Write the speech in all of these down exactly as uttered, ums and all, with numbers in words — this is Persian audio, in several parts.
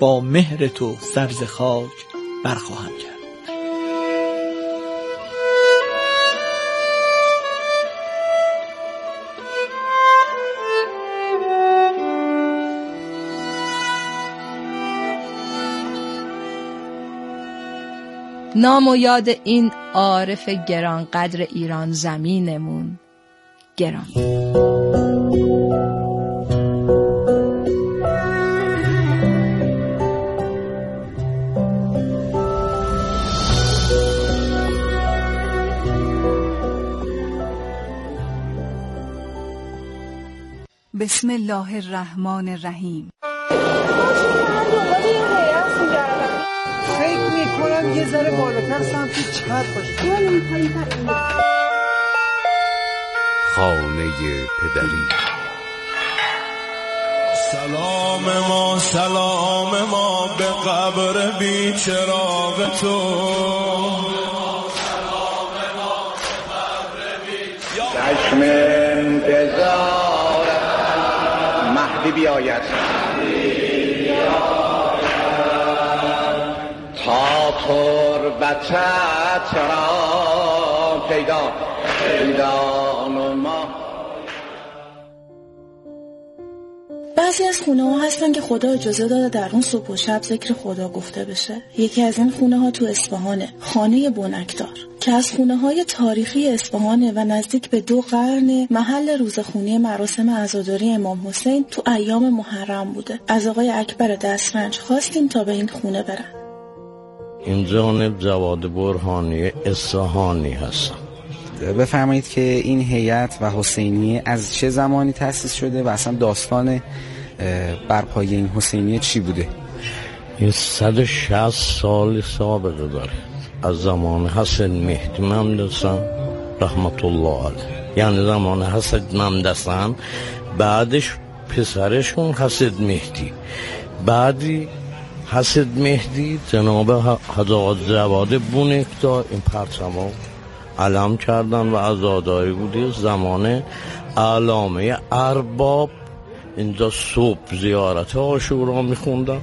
با مهر تو سر ز خاک برخواهم کرد. نام و یاد این عارف گران قدر ایران زمینمون گران. بسم الله الرحمن الرحیم. فکر میکنم یه ذره بالاتر سمت چپ باشه. خانه پدری. سلام ما سلام ما به قبر بی چراغ تو. چشم انتظار مهدی بیاید تا تربتت را پیدا پیدا ما. بعضی از خونه ها هستن که خدا اجازه داده در اون صبح و شب ذکر خدا گفته بشه. یکی از این خونه ها تو اصفهانه، خانه بنکدار، که از خونه های تاریخی اصفهانه و نزدیک به دو قرن محل روزخونی مراسم عزاداری امام حسین تو ایام محرم بوده. از آقای اکبر دسترنج خواستیم تا به این خونه برن. این جانب جواد برهانی اصفهانی هستم. بفرمایید که این هیئت و حسینیه از چه زمانی تأسیس شده و اصلا داستان برپایی این حسینیه چی بوده؟ این صد و شصت سال سابقه داره، از زمان حسن مهدی ممدسن رحمت الله علیه، یعنی زمان حسن ممدسن، بعدش پسرشون حسن مهدی، بعدی حسن مهدی جناب حضرت جواد بنکدار این پرچمو علم کردن و عزاداری بوده. زمان علامه ارباب اینجا صبح زیارت عاشورا میخوندن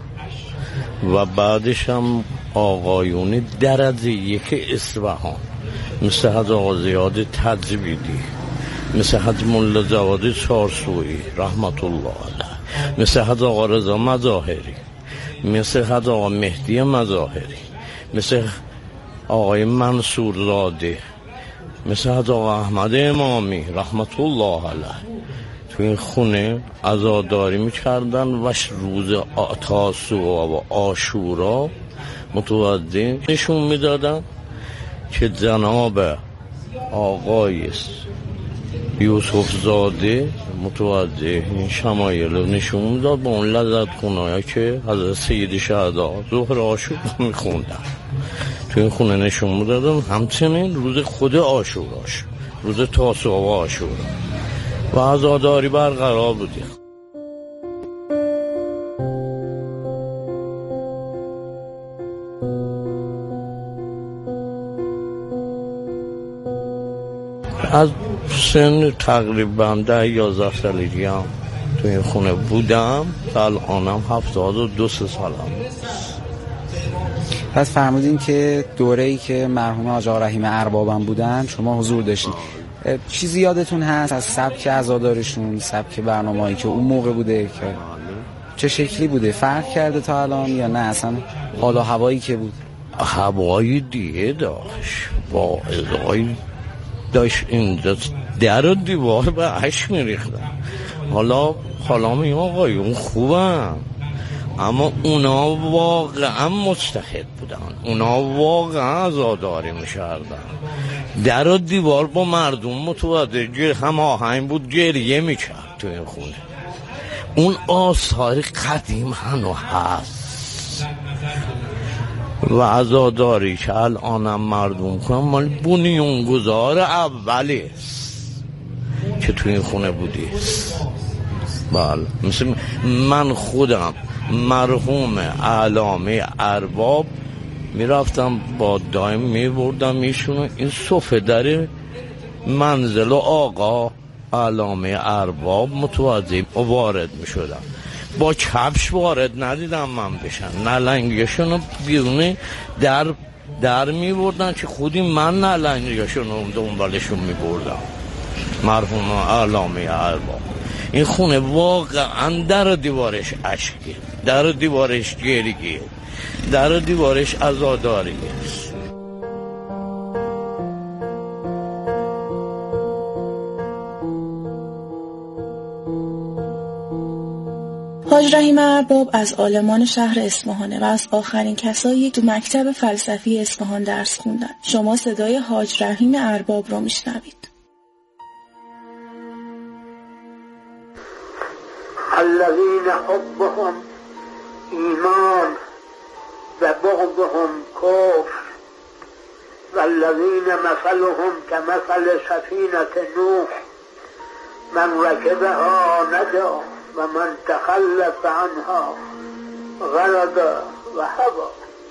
و بعدش هم آقایون درجه یک اصفهان مثل حضرت زیاد تجویدی، مثل حضرت مولا جواد چارسویی رحمت الله علیه، مثل حضرت رضا مظاهری، مثل حضرت مهدی مظاهری، مثل آقای منصور زاده، مثل حضرت احمد امامی رحمت الله علیه تو این خونه عزاداری میکردن و روز تاسوعا و عاشورا متوجه نشون میدادن که جناب آقای یوسف زاده متوجه این شمایل رو نشون میداد با اون لذت خونهایی که حضرت سید شهدا ظهر عاشورا میخوندن تو این خونه نشون میدادن. همچنین روز خود عاشوراش، روز تاسوعا و عاشورا و عزاداری برقرار بوده. از سن تقریبا ده یازده سالگی هم تو این خونه بودم و الانم هفتاد و دو سالم. پس فرمودین که دوره‌ای که مرحوم حاج آقا رحیم اربابم بودن شما حضور داشتین. چیزی یادتون هست از سبک عزاداریشون، سبک برنامه‌ای که اون موقع بوده که چه شکلی بوده؟ فرق کرده تا الان یا نه اصلا حال و هوایی که بود؟ هوایی دیگه داشت، با ازای داشت اینجا در و دیوار به عشق میریختن. حالا حالا می آقایون خوبن اما اونا واقعا مجتهد بودن، اونا واقعا عزاداری می‌کردن، در و دیوار با مردم متوجه هم آهنگ بود، گریه میکرد تو این خونه. اون آثار قدیم هنو هست و عزاداری که الانم مردم کنن مال بنیانگذار اولی که تو این خونه بودی. بله، مثل من خودم مرحوم علامه ارباب میرفتم با دایم میبردم ایشونو این صفه در منزل و آقا علامه ارباب متوجه وارد میشدم. با کفش وارد ندیدم من بشن، نلنگیشون رو بیرون در در می بردن که خودی من نلنگیشون رو دنبالشون می بردم. مرحوم علامه ارباب این خونه واقعا در دیوارش عشقی، در دیوارش گریگی، در دیوارش عزاداری است. حاج رحیم ارباب از عالمان شهر اصفهانه و از آخرین کسایی تو مکتب فلسفی اصفهان درس خوندن. شما صدای حاج رحیم ارباب رو میشنوید. الذين حبهم ایمان و بغضهم کفر والذین مثلهم كمثل سفینة نوح من ركبها نجا و من تخلف عنها غرق و هوا.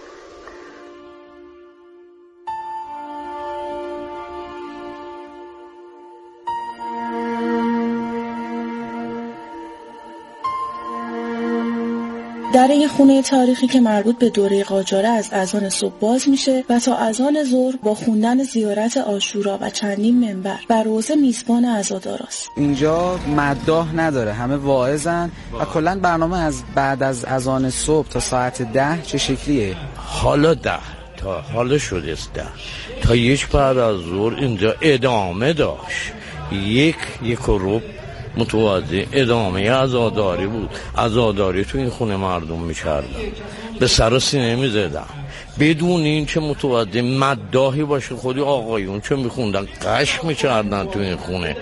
در این خونه تاریخی که مربوط به دوره قاجاره از اذان صبح باز میشه و تا اذان ظهر با خوندن زیارت عاشورا و چندین منبر بر روزه میزبان عزاداراست. اینجا مداح نداره، همه واعظن و کلا برنامه از بعد از اذان صبح تا ساعت ده چه شکلیه؟ حالا ده تا حالا شده است ده تا یک بعد از ظهر اینجا ادامه داشت، یک یک و ربع متوازی ادامه عزاداری بود. عزاداری تو این خونه مردم می‌کردن، به سر و سینه می‌زدن بدون این که متوازی مداحی باشه. خودی آقایون چه می‌خوندن قش می‌کردن تو این خونه.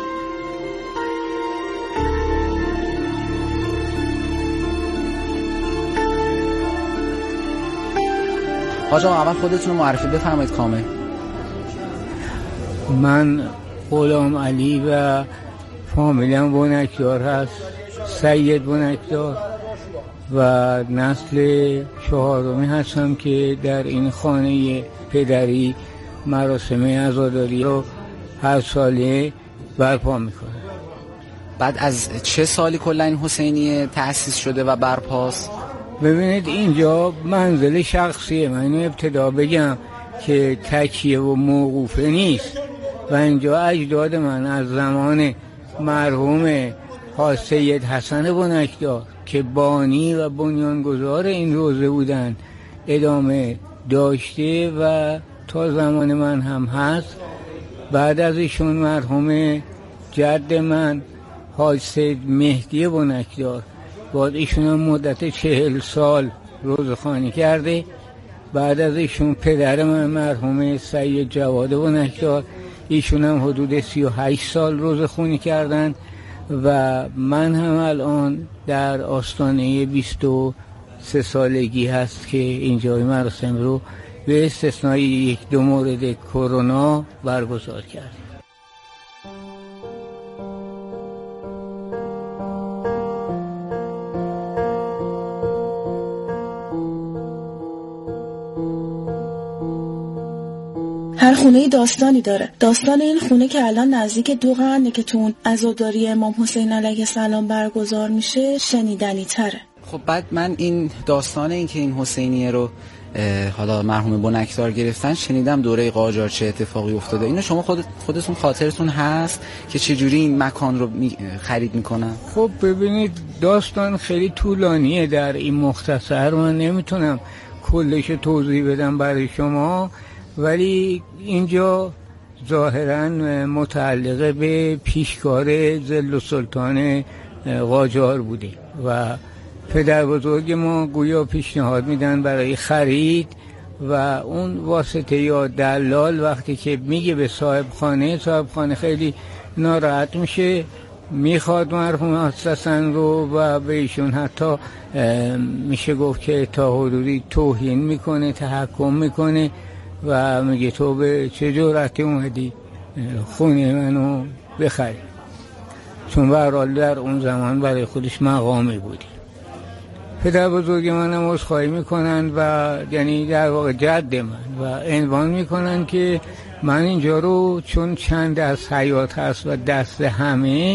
حاج آقا اول خودتون رو معرفی بفرمایید کامل. من غلام علی و فامیلم بنکدار هست، سید بنکدار، و نسل چهارمی هستم که در این خانه پدری مراسم عزاداری رو هر ساله برپا میکنه. بعد از چه سالی کلا این حسینیه تأسیس شده و برپاست؟ ببینید اینجا منزل شخصیه، من اینو ابتدا بگم که تکیه و موقوفه نیست و اینجا اجداد من از زمان مرحوم حاج سید حسن بنکدار که بانی و بنیانگذار این روزه بودن ادامه داشته و تا زمان من هم هست. بعد از ایشون مرحوم جد من حاج سید مهدی بنکدار، بعد ایشون هم مدت چهل سال روزخوانی کرده. بعد از ایشون پدر من مرحوم سید جواد بنکدار، ایشون هم حدود سی و هشت سال روزخوانی کردن و من هم الان در آستانه بیست و سه سالگی هست که اینجا مراسم رو به استثنای یک دو مورد کرونا برگزار کردیم. هر خونه داستانی داره. داستان این خونه که الان نزدیک دو قرنه که تو اون عزاداری امام حسین علیه السلام برگزار میشه شنیدنی تره. خب بعد من این داستان این که این حسینیه رو حالا مرحوم بنکدار گرفتن شنیدم دوره قاجار چه اتفاقی افتاده. اینو شما خود خودتون خاطرتون هست که چه جوری این مکان رو می خرید میکنن؟ خب ببینید داستان خیلی طولانیه، در این مختصر من نمیتونم کلش توضیح بدم برای شما، ولی اینجا ظاهراً متعلق به پیشکار ظل السلطان قاجار بوده و پدر بزرگ ما گویا پیشنهاد میدن برای خرید و اون واسطه یا دلال وقتی که میگه به صاحب خانه، صاحب خانه خیلی ناراحت میشه، میخواد مرحوم حسن رو و به ایشون حتی میشه گفت که تا حدودی توهین میکنه، تحکم میکنه و میگه تو به چه جرأتی اومدی خونه منو بخری، چون به هر حال در اون زمان برای خودش مقامی بودی. پدر بزرگ منم عذرخواهی میکنن و یعنی در واقع جد من و عنوان میکنن که من اینجا رو چون چند از حیات هست و دست همه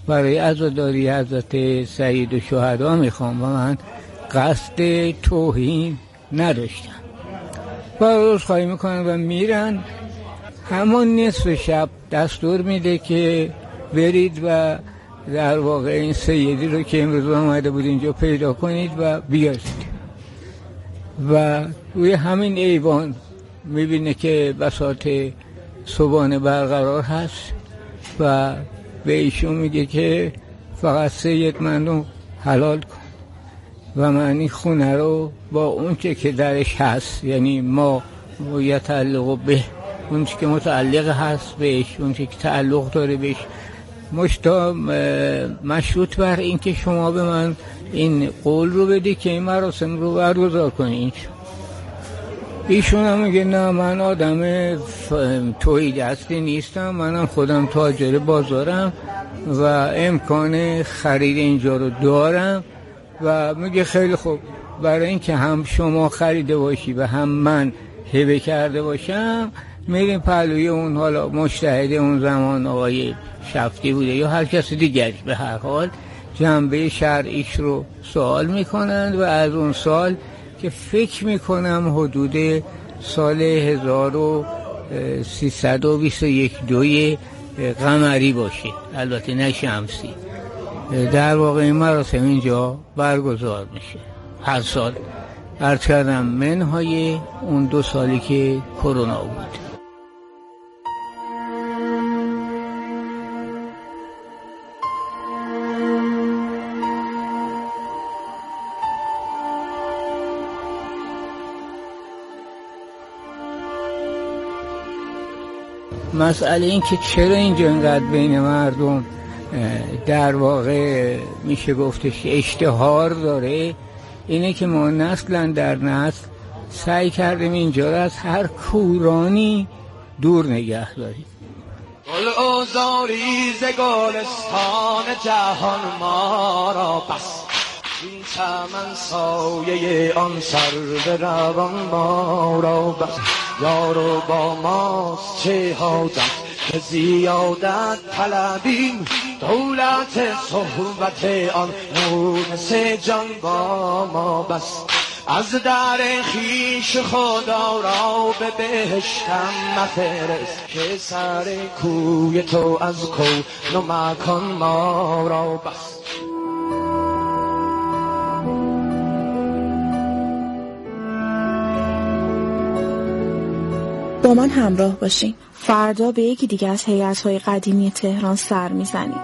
برای عزاداری حضرت سید الشهدا میخوام و من قصد توهین نداشتم. و عذرخواهی میکنن و میرن. همان نصف شب دستور میده که برید و در واقع این سیدی رو که امروز آمده بود اینجا پیدا کنید و بیارید. و روی همین ایوان میبینه که بساط صبحانه برقرار هست و به ایشون میگه که فقط سید من رو حلال کن و من این خونه رو با اون چه که درش هست، یعنی ما یتعلق به اون چه که متعلق هست بهش، اون چه که تعلق داره بهش، مشتا مشروط بر این که شما به من این قول رو بدی که این مراسم رو برگزار کنید. ایشون هم میگه نه من آدم توی دستی نیستم، منم خودم تاجر بازارم و امکان خرید اینجا رو دارم. و میگه خیلی خوب، برای اینکه هم شما خریده باشی و هم من هبه کرده باشم میریم پهلوی اون، حالا مجتهد اون زمان آقای شفتی بوده یا هر کس دیگری، به هر حال جنبه شرعیش رو سوال میکنند و از اون سال که فکر میکنم حدود سال هزار و سیصد و بیست و یک دوی قمری باشه، البته نه شمسی، در واقع این مراسم اینجا برگزار میشه هر سال. عرض کردم منهای اون دو سالی که کرونا بود. مسئله این که چرا اینجا اینقدر بین مردم در واقع میشه گفتش اشتهار داره، اینه که ما نسلا در نسل سعی کردیم اینجا را از هر کورانی دور نگه داریم. گل آزاری ز گلستان جهان ما را بس، این چمن سایه آن سرو روان ما را بس. یارو با ماست چه حاجت که زیادت طلبیم، دولت صحبت آن مونس جان با ما بس. از در خویش خدا را به بهشتم مفرست، که سر کوی تو از کون و مکان ما را بس. با من همراه باشین. فردا به یکی دیگه از هیئت‌های قدیمی تهران سر میزنیم.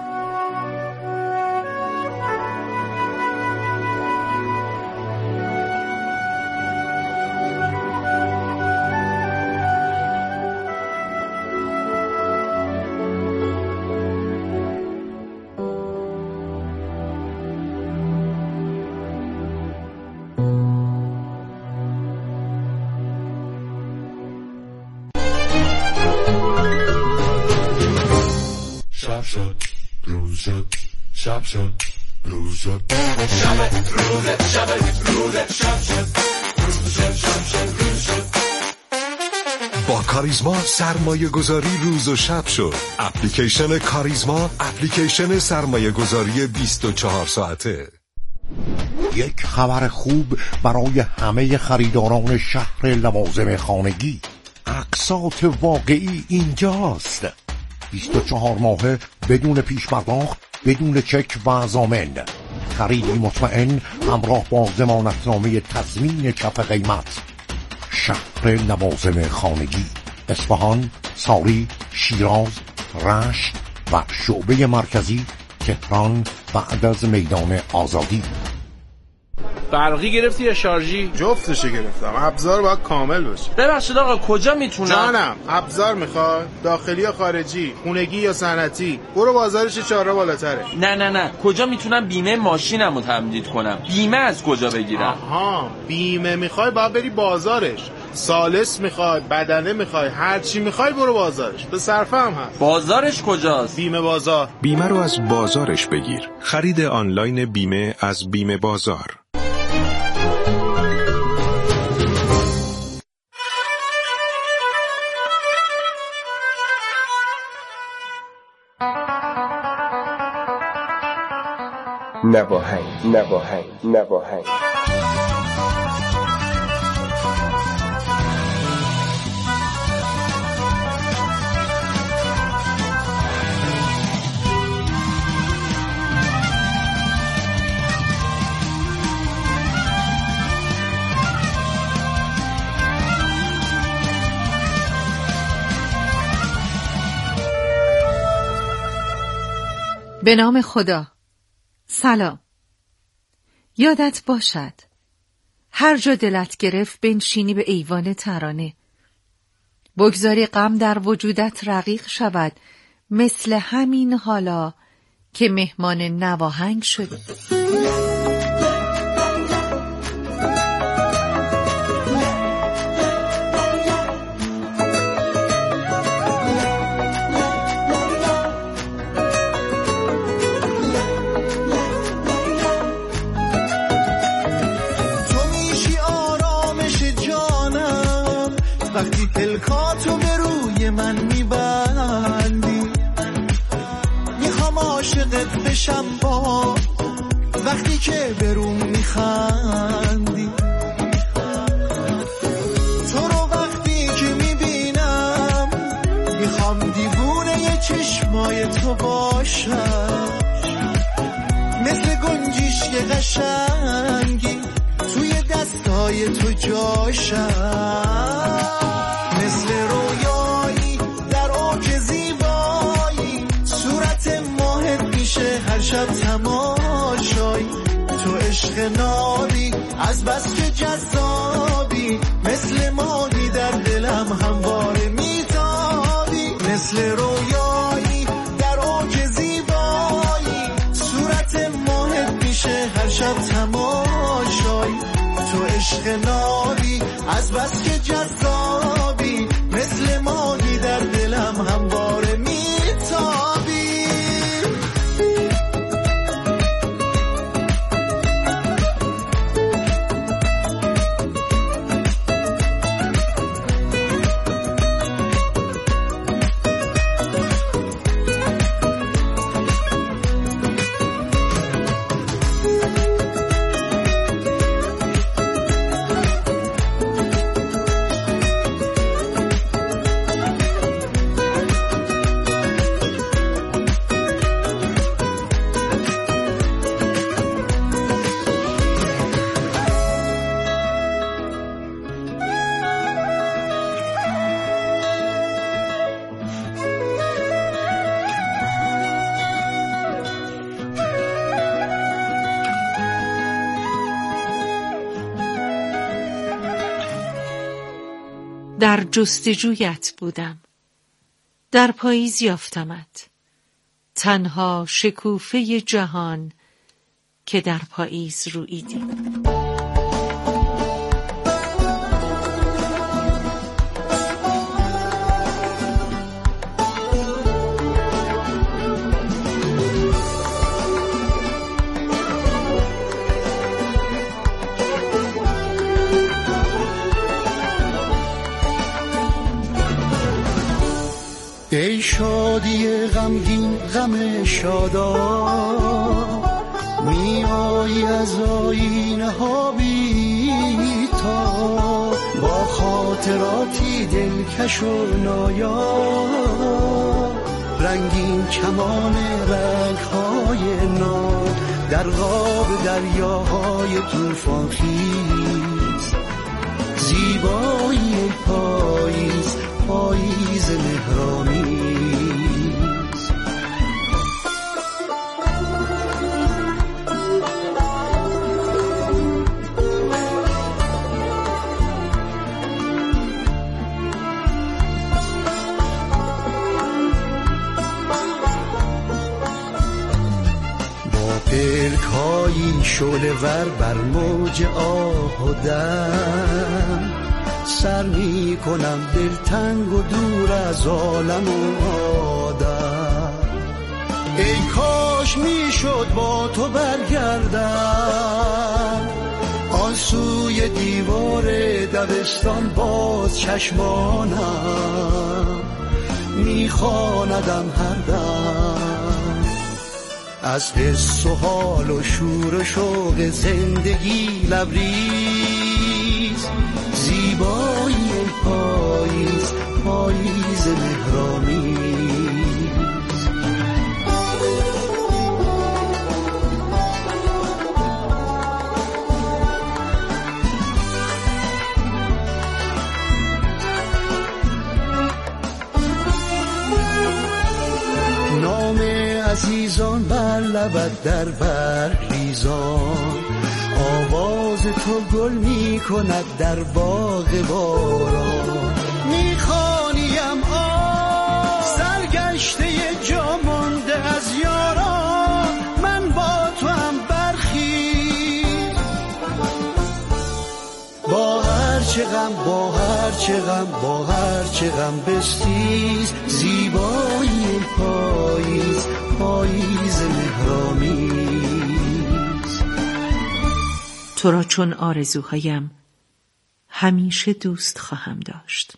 شد روز شد شب شد روز شد شب روز شب روز شب شد روز شد شب شد روز شد. با کاریزما سرمایه گذاری روز و شب شد. اپلیکیشن کاریزما، اپلیکیشن سرمایه گذاری بیست و چهار ساعته. یک خبر خوب برای همه خریداران شهر لوازم خانگی. اقساط واقعی اینجاست. بیست و چهار ماهه بدون پیش پرداخت، بدون چک و ضامن. خریدی مطمئن همراه با ضمانتنامه تضمین کف قیمت. شهر لوازم خانگی، اصفهان، ساری، شیراز، رشت و شعبه مرکزی تهران بعد از میدان آزادی. برقی گرفتی یا شارژی؟ جفتشو گرفتم. ابزار باید کامل باشه. ببخشید آقا کجا میتونم؟ جانم، ابزار میخواد؟ داخلی یا خارجی؟ خونگی یا صنعتی؟ برو بازارش چهار راه بالاتره. نه نه نه، کجا میتونم بیمه ماشینمو تمدید کنم؟ بیمه از کجا بگیرم؟ آها، بیمه میخوای باید بری بازارش. سالس میخوای، بدنه میخوای، هر چی میخوای برو بازارش. به صرفه هم هست. بازارش کجاست؟ بیمه بازار. بیمه رو از بازارش بگیر. خرید آنلاین بیمه از بیمه بازار. نواهنگ نواهنگ نواهنگ به نام خدا. سلام. یادت باشد هر جا دلت گرفت بنشینی به ایوان ترانه، بگذاری غم در وجودت رقیق شود، مثل همین حالا که مهمان نواهنگ شدی. وقتی پلکاتو به روی من میبندی، میخوام عاشقت بشم با وقتی که برون میخندی. تو رو وقتی که میبینم میخوام دیوونه ی چشمای تو باشم، مثل گنجیش یه قشنگی توی دستای تو جاشم، مثل رویایی در اوج زیبایی، صورت ماهت میشه هر شب تماشایی. تو عشق نابی از بس که جذابی، مثل ماهی در دلم همواره میتابی، مثل رویایی در اوج زیبایی، صورت ماهت میشه هر شب تماشایی. تو عشق نابی از بس که جذابی، مثل ماهی در دلم همواره میتابی. در جستجویت بودم، در پاییز یافتمت، تنها شکوفه جهان که در پاییز روییدی. ای شادی غمگین غم شادا، می آیی از آینه ها بی تا، با خاطراتی دلکش و نایا، رنگین کمان رنگ های ناب در غاب دریاهای طوفان خیز، زیبایی پاییز پاییز مهرآمیز. با پلکایی شعله ور بر موج آه و دم، سر می کنم دلتنگ و دور از عالم و آدم. ای کاش می شد با تو برگردم، آن سوی دیوار دبستان باز چشمانم می خواندم هر دم. از حس و حال و شور و شوق زندگی لبریز، زیبایی پاییز، پاییز مهرامیز. نام عزیزان بر لبت در برریزان، آواز تو گل می کند در باغ باران. می خوانیم آه سرگشته جا مانده از یاران، من با تو هم برخیز، با هر چه غم با هر چه غم با هر چه غم بستیز، زیبایی پاییز، پاییز مهرامیز. تو را چون آرزوهایم همیشه دوست خواهم داشت.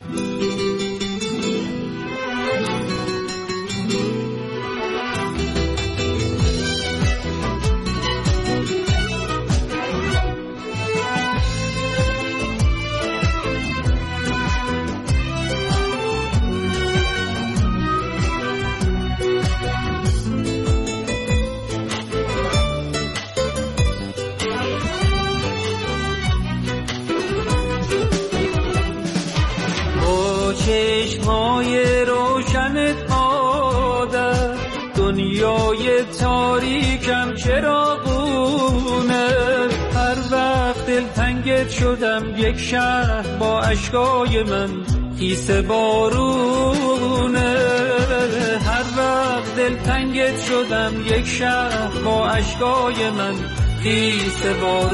چشمهای روشنت عادت، دنیای تاریکم چراغونه. هر وقت دلتنگت شدم یک شهر با اشکای من خیس بارونه. هر وقت دلتنگت شدم یک شهر با اشکای من خیس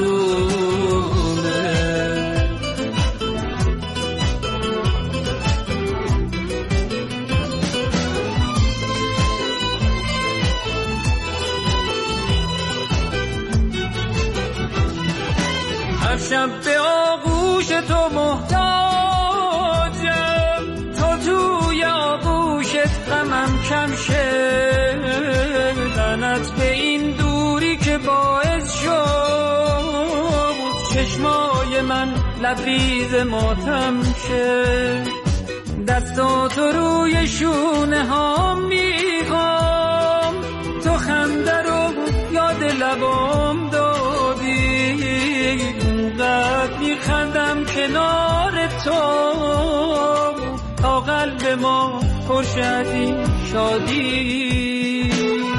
بارونه. شب به آغوش تو محتاجم، تا توی آغوشت غمم کم شه. لعنت به این دوری که باعث شد چشمای من لبریز ماتم شه. دستاتو روی شونه ها میخوام، تو خنده رو یاد لبام دادی. اونقدر میخندم کنار تو تا قلب ما پر شدی شادی.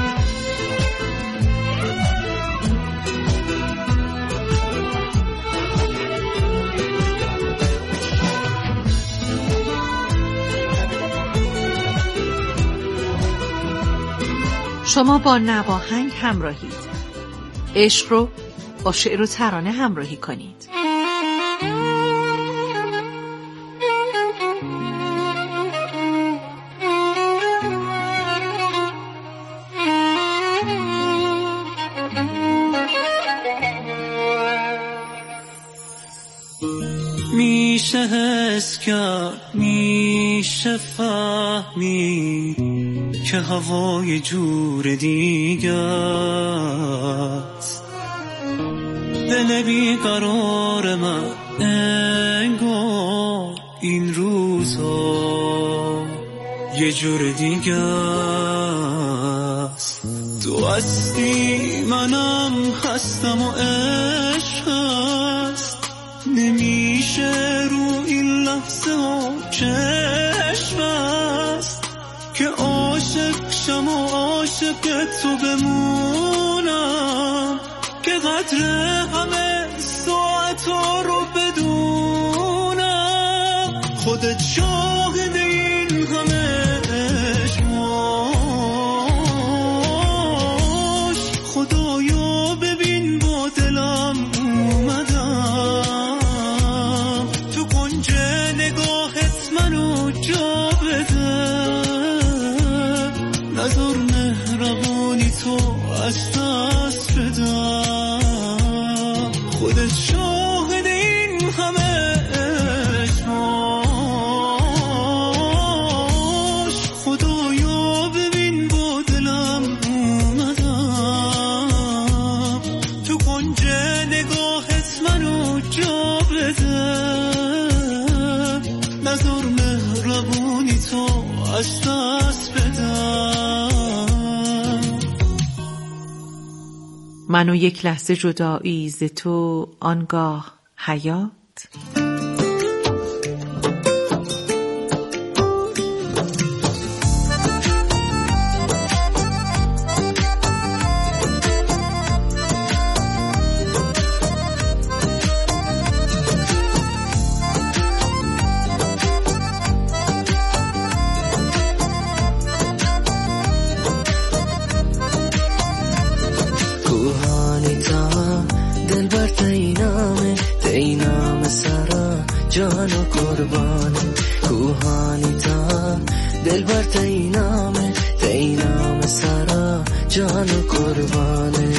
شما با نواهنگ همراهید. عشق رو با شعر و ترانه همراهی کنید. میشه حس کرد، میشه فهمید که هوای جور دیگه است. دل بیقرار من انگار این روزا یه جور دیگه است. تو هستی منم هستم و عشق هست، نمیشه رو این لحظه ها چشم است که عاشق شم و عاشق تو بمونم، که قدر همه ساعت رو بدونم. خودت شاهد این همه عشقاش، خدایا ببین با دلم اومدم، تو کنج نگاهت منو جا بده، نذار مهربانی تو از دست بدم. خودت شاهد این همه عشقاش، خدایا ببین با دلم اومدم، دست دست بدم. من و یک لحظه جدایی ز تو، آنگاه حیات. جانو قربان کوهانی تا دل بر تینامه تینام سرا جانو قربانه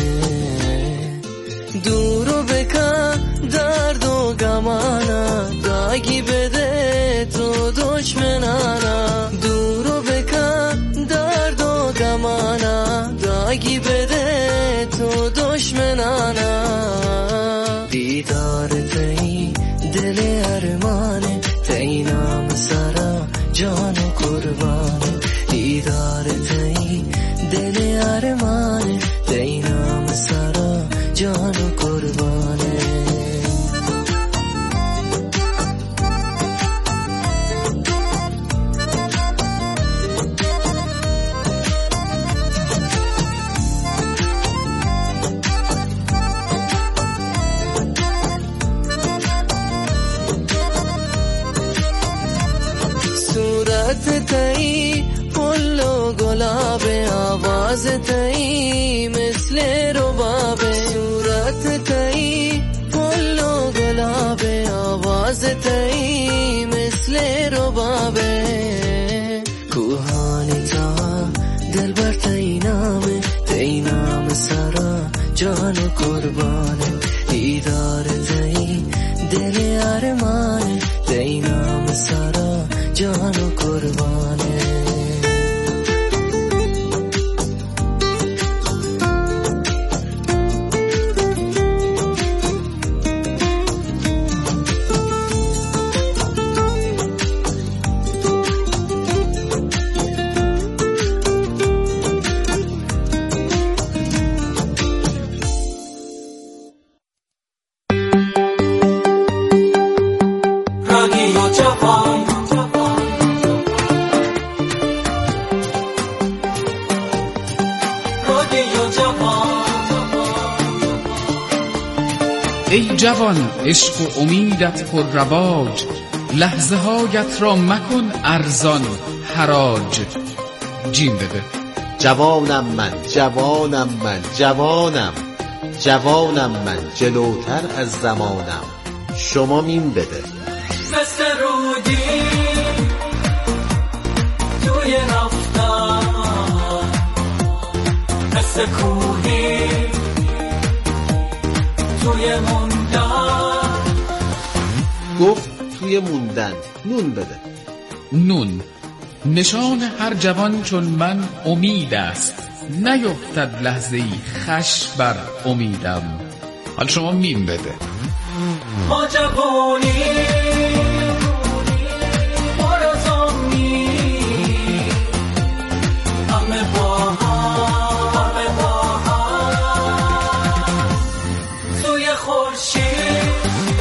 دورو بکن درد و گمانا داگی بده تو دشمنانا دورو بکن درد و گمانا داگی بده تو دشمنانا دیدار تی دل ارمانه تینام سرا جان قربانه دیدار تی دل ارمانه تینام سرا جان قربانه تئی پل و گلاب آواز تئی مثل رباب صورت تئی پل و گلاب آواز تئی مثل رباب کوهانی تا دل بر تئی نامه تئی نام سرا جان قربانه دیدار تئی دل ارمانه تئی نام سرا جان قربانه ای جوان عشق و امیدت پر رواج لحظه هایت را مکن ارزان حراج جیم بده جوانم من جوانم من جوانم جوانم من جلوتر از زمانم شما میم بده مثل رودی توی رفتن مثل کوهی توی موندن گفت توی موندن نون بده نون نشان هر جوان چون من امید است نیفتد لحظه ای خش بر امیدم حال شما میم بده ما جوانی برزامی همه با هم همه با هم توی خورشید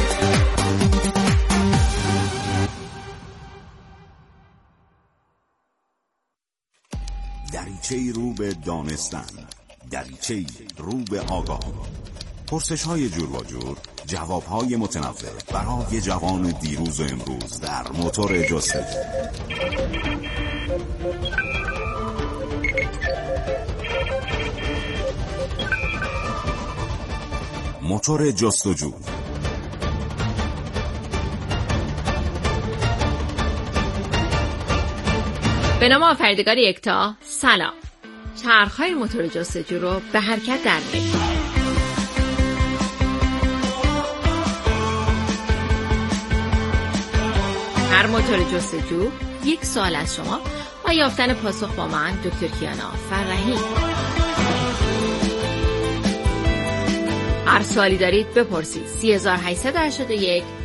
دریچه‌ای رو به دانستن، دریچه‌ای رو به آگاه، پرسش‌های جور و جور، جواب‌های متنوع برای جوان دیروز و امروز در موتور جستجو. موتور جستجو. به نام آفریدگار یکتا سلام. چرخ‌های موتور جستجو رو به حرکت در میاریم. هر موتور جستجو یک سوال از شما و یافتن پاسخ با من دکتر کیانا فرحی. هر سوالی دارید بپرسید. سه هزار و هشتصد و هشتاد و یک